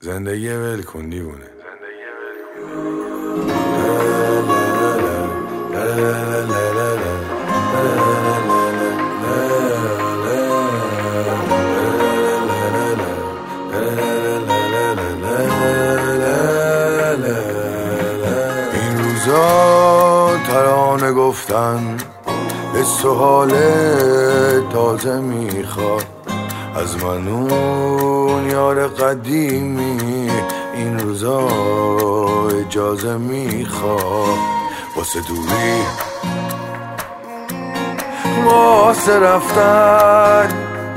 زندگی ول کن دیوونه. این روزا ترانه گفتن حس و حال تازه میخواد از من اون یار قدیمی. این روزا اجازه میخواد واسه دوری، واسه رفتن،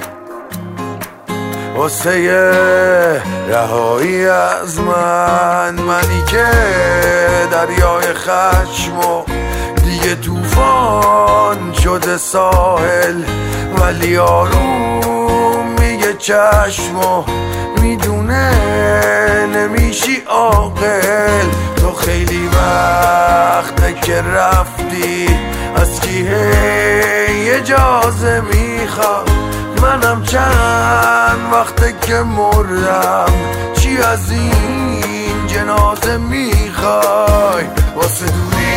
واسه رهایی از منی که دریای خشمو دیگه طوفان شده ساحل، ولی آروم میگه چشمو میدونه نمیشی عاقل. تو خیلی وقته که رفتی، از کی هی اجازه میخواد؟ منم چند وقته که مردم، چی از این جنازه میخوای واسه دوری؟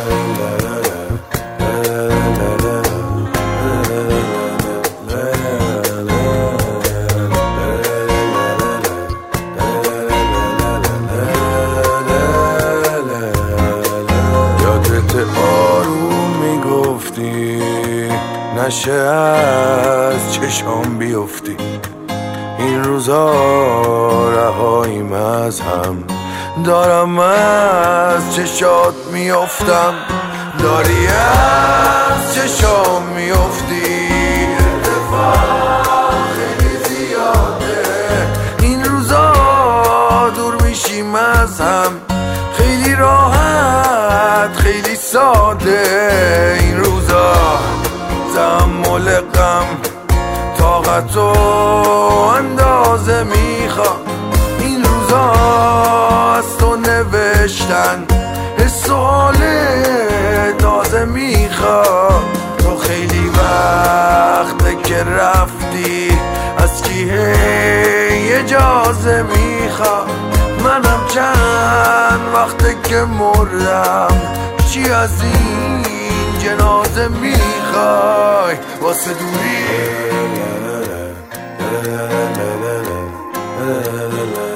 آروم میگفتی نشه از چشام بیفتی، این روزا رهاییم از هم، دارم از چشات میافتم، داری از چشام میافتی. اتفاق خیلی زیاده، این روزا دور میشیم از هم، خیلی راحت خیلی ساده. این روزا تحمل غم طاقت و اندازه میخواد، این روزا از تو نوشتن حس و حال تازه میخواد. تو خیلی وقته که رفتی، از کی هی اجازه میخواد؟ منم چند وقته که مردم، چی از این جنازه میخوای واسه دوری؟